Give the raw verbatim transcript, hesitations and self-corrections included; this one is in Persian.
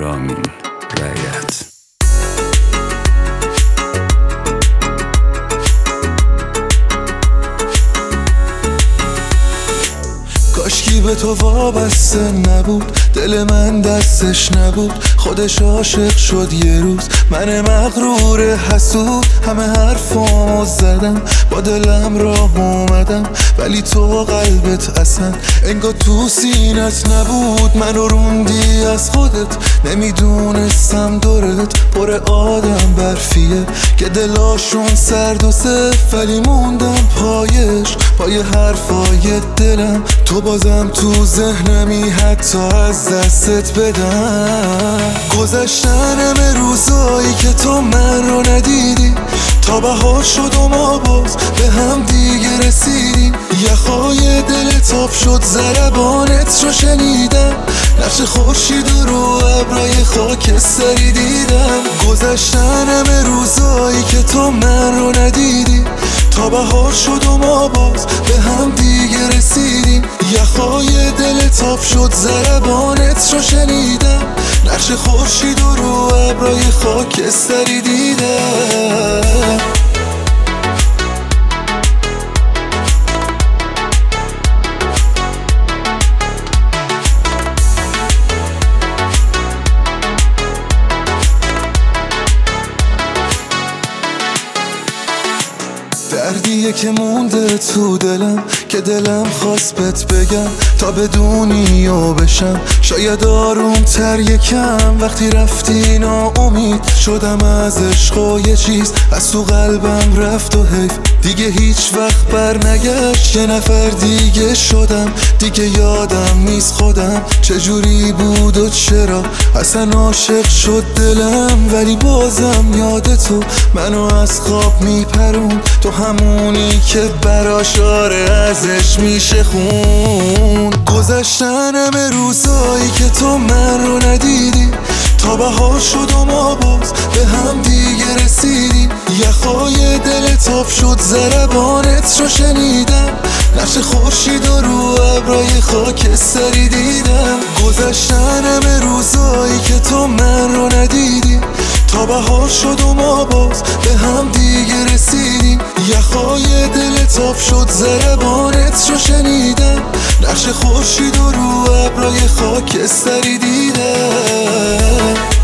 رامین رایت. کاشکی به تو وابسته نبود، دل من دستش نبود، خودش عاشق شد یه روز. من مغرور حسود همه حرفامو زدم، با دلم راه اومدم، ولی تو قلبت اصلا انگار تو سینت نبود. منو روندی از خودت، نمیدونستم دورت پر آدم برفیه که دلاشون سرد و صف، ولی موندم پایش پای حرفای دلم. تو بازم تو ذهنمی حتی از دستت بدم. گذشتن همه روزایی که تو من رو ندیدی، تا بهار شد و ما باز به هم دیگه رسیدیم. یخای دل تاب شد ضربانت رو شنیدم، نقش خورشید رو ابرای خاکستری دیدم. گذشتن همه روزایی که تو من رو ندیدی، تا بهار شد و ما باز به هم دیگه رسیدیم. یخای دل تاب شد ضربانت رو شنیدم، نقش خورشید رو ابرای خاکستری دیدم. دردیه که مونده تو دلم، که دلم خواست بهت بگم تا بدونی و بشم. شاید آروم تر یکم وقتی رفتی ناامید شدم از عشق و یه چیز از تو قلبم رفت و حیف دیگه هیچ وقت بر نگشت. یه نفر دیگه شدم، دیگه یادم نیست خودم چجوری بود و چرا اصلا عاشق شد دلم. ولی بازم یاد تو منو از خواب میپرون، تو همونی که براش آره ازش میشه خون. گذشتن همه روزایی که تو من رو ندیدی، تا بهار شد و ما باز به هم دیگه رسیدیم. یخای دل تاب شد ضربانت رو شنیدم، نقش خورشید رو ابرای خاکستری دیدم. گذشتن همه روزایی که تو من رو ندیدی، تا بهار شد و ما باز به هم دیگه رسیدیم. یخای دل تاب شد ضربانت رو شنیدم، نقش خورشید رو ابرای خاکستری دیدم.